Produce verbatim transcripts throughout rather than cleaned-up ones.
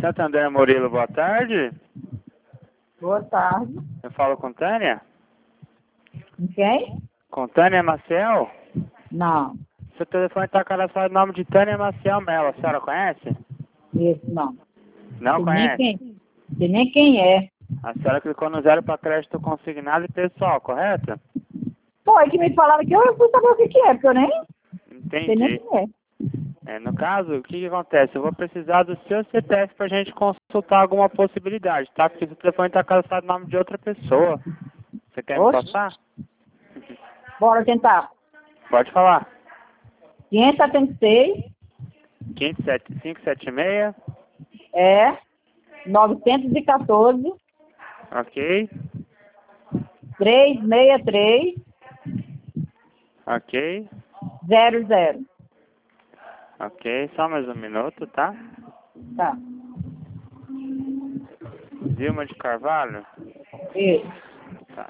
Santander Murilo, boa tarde. Boa tarde. Eu falo com Tânia? Com quem? Com Tânia Maciel? Não. Seu telefone está cadastrado no nome de Tânia Maciel Mello. A senhora conhece? Esse não. Não Sei conhece? nem quem, sei nem quem é. A senhora clicou no zero para crédito consignado e pessoal, correto? Foi que me falaram que eu fui saber o que que é, porque eu nem sei nem Entendi. quem é. É, no caso, o que, que acontece? Eu vou precisar do seu C P F para a gente consultar alguma possibilidade, tá? Porque o telefone está cadastrado no nome de outra pessoa. Você quer me Oxe. passar? Bora tentar. Pode falar. quinhentos e setenta e seis cinco sete cinco sete seis. é novecentos e quatorze Ok. trezentos e sessenta e três Ok. zero zero. Ok. Só mais um minuto, tá? Tá. Dilma de Carvalho? Isso. Tá.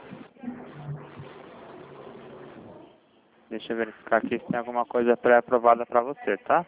Deixa eu verificar aqui se tem alguma coisa pré-aprovada para você, tá?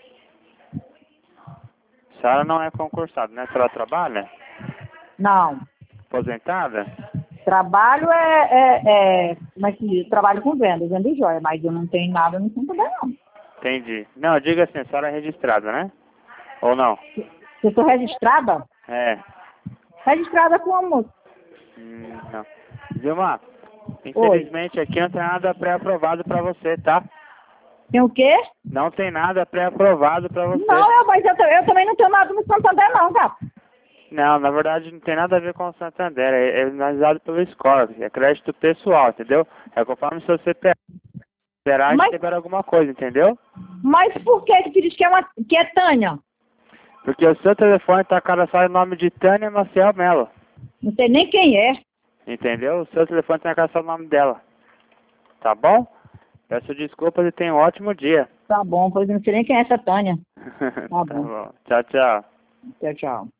A senhora não é concursada, né? A senhora trabalha? Não. Aposentada? Trabalho é, é, é como é que diz? Trabalho com vendas, vendo joia, mas eu não tenho nada no Santander, não. Entendi. Não, diga assim, a senhora é registrada, né? Ou não? Se eu sou registrada? É. Registrada como? Hum, não. Dilma, infelizmente aqui não tem nada pré-aprovado para você, tá? Tem o quê? Não tem nada pré-aprovado para você. Não, eu, mas eu, ta- eu também não tenho nada no Santander, não, cara. Não, na verdade não tem nada a ver com o Santander, é, é analisado pelo Score, é crédito pessoal, entendeu? É conforme o seu C P F, será Mas- que tiver alguma coisa, entendeu? Mas por que que tu diz que é, uma, que é Tânia? Porque o seu telefone está cadastrado em nome de Tânia Maciel Mello, Não sei nem quem é. entendeu? O seu telefone está cadastrado no nome dela, tá bom? Peço desculpas e tenha um ótimo dia. Tá bom, pois eu não sei nem quem é essa Tânia. Tá bom. bom. Tchau, tchau. Tchau, tchau.